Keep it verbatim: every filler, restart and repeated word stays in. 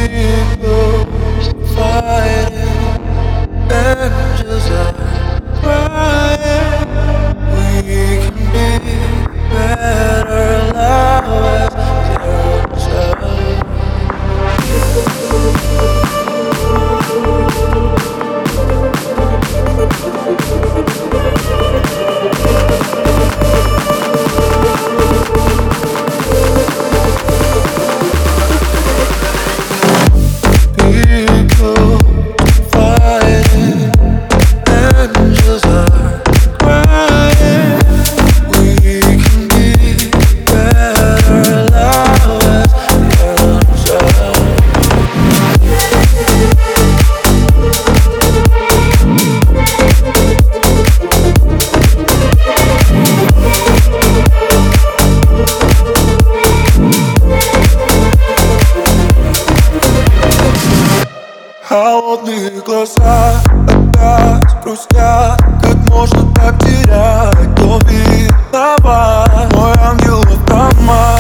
Eagles fighting, angels are crying. We can be better, love as yourself. Eagles fighting, angels are crying. We can be better, love as yourself. А водные глаза опять грустят. Как можно так терять? Кто виноват? Мой ангел автомат.